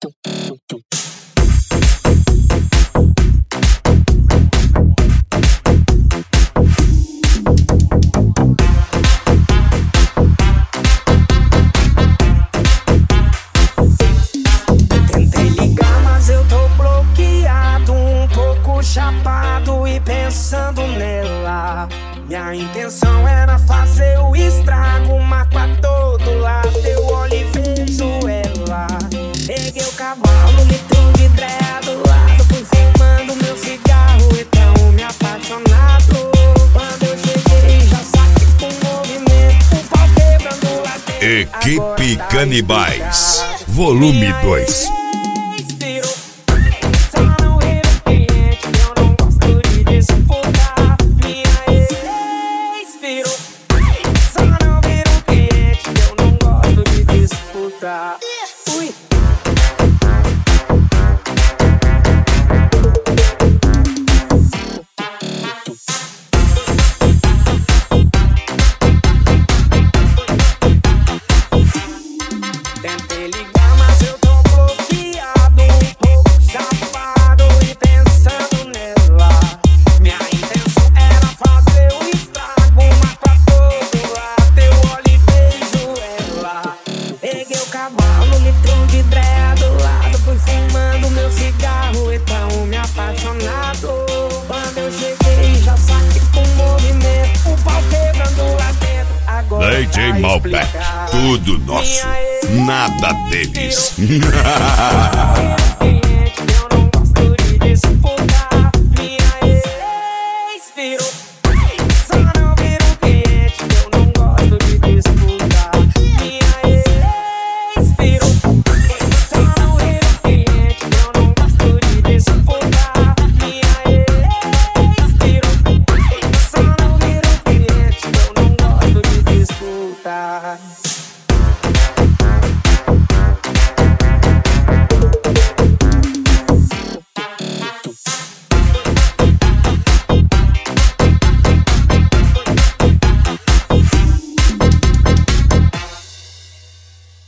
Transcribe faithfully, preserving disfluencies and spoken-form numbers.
Tentei ligar, mas eu tô bloqueado, um pouco chapado e pensando nela. Minha intenção era fazer o estrago, mas pra todo lado eu olho e vejo ela. Peguei o cavalo, litro de dreia do lado, fui fumando meu cigarro e tão me apaixonado. Quando eu cheguei já saquei com movimento, o pau quebrando lá dentro. Equipe Canibais, volume dois. Fui. Tentei ligar, mas eu tô bloqueado, um pouco chapado e pensando nela. Minha intenção era fazer o estrago, mas pra todo lado eu olho e vejo ela. Peguei o cavalo, litro de dreia do lado, fui fumando meu cigarro e tão me apaixonado. Quando eu cheguei já saquei com movimento, o pau quebrando lá dentro. Agora D J tá Malbec, explicado. tudo nosso, Minha ex nada deles. virou